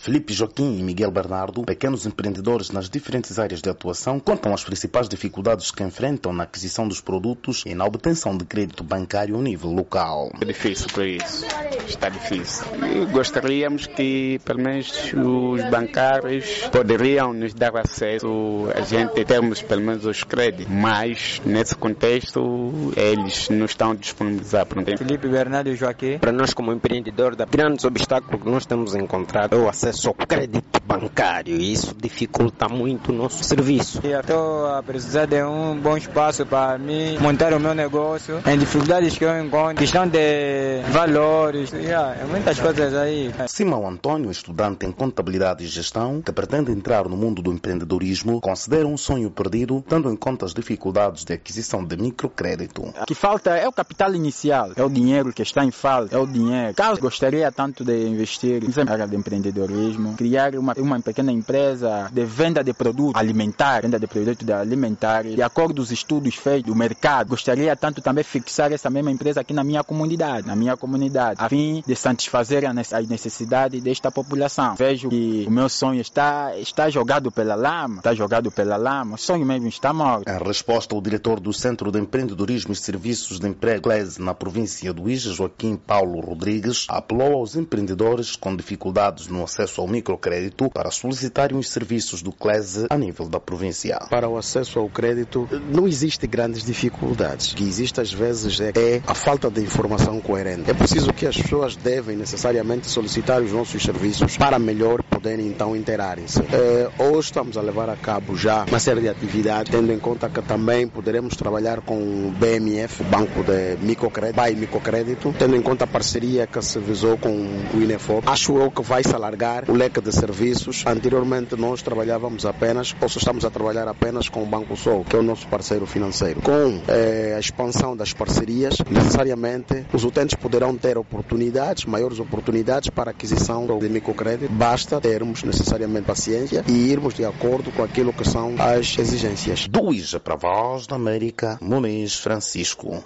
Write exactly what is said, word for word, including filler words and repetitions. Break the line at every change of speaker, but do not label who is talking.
Felipe Joaquim e Miguel Bernardo, pequenos empreendedores nas diferentes áreas de atuação, contam as principais dificuldades que enfrentam na aquisição dos produtos e na obtenção de crédito bancário a nível local.
É difícil por isso, está difícil. E gostaríamos que, pelo menos, os bancários poderiam nos dar acesso a gente termos, pelo menos, os créditos, mas, nesse contexto, eles não estão disponibilizados.
Felipe Bernardo e Joaquim.
Para nós, como empreendedor, o grande obstáculo que nós temos encontrado é o acesso ao crédito bancário e isso dificulta muito o nosso serviço.
Eu estou a precisar de um bom espaço para mim montar o meu negócio. Em dificuldades que eu encontro, questão de valores, yeah, é muitas coisas aí.
Simão Antônio, estudante em contabilidade e gestão, que pretende entrar no mundo do empreendedorismo, considera um sonho perdido, tendo em conta as dificuldades de aquisição de microcrédito.
O que falta é o capital inicial, é o dinheiro que está em falta, é o dinheiro. Caso gostaria tanto de investir na área de empreendedorismo, criar uma, uma pequena empresa de venda de produtos alimentares, venda de produtos alimentares, de acordo com os estudos feitos do mercado, gostaria tanto também fixar essa mesma empresa aqui na minha comunidade, na minha comunidade, a fim de satisfazer as necessidades desta população. Vejo que o meu sonho está, está jogado pela lama, está jogado pela lama, o sonho mesmo está morto.
Em resposta, o diretor do Centro de Empreendedorismo e Serviços de Emprego C L E S na província do Ija, Joaquim Paulo Rodrigues, apelou aos empreendedores com dificuldades no acesso ao microcrédito para solicitarem os serviços do C L E S a nível da província.
Para o acesso ao crédito não existe grandes dificuldades. O que existe às vezes é a falta de informação coerente. É preciso que as pessoas devem necessariamente solicitar os nossos serviços para melhor poderem então interarem-se. É, hoje estamos a levar a cabo já uma série de atividades, tendo em conta que também poderemos trabalhar com o B M F, o Banco de Microcrédito, B A E Microcrédito, tendo em conta a parceria que se visou com o INEFOP. Acho eu que vai se alargar o leque de serviços. Anteriormente nós trabalhávamos apenas, ou só estamos a trabalhar apenas com o Banco Sol, que é o nosso parceiro financeiro. Com eh, a expansão das parcerias, necessariamente os utentes poderão ter oportunidades, maiores oportunidades para aquisição de microcrédito. Basta termos necessariamente paciência e irmos de acordo com aquilo que são as exigências.
Do Ija para a Voz da América, Muniz Francisco.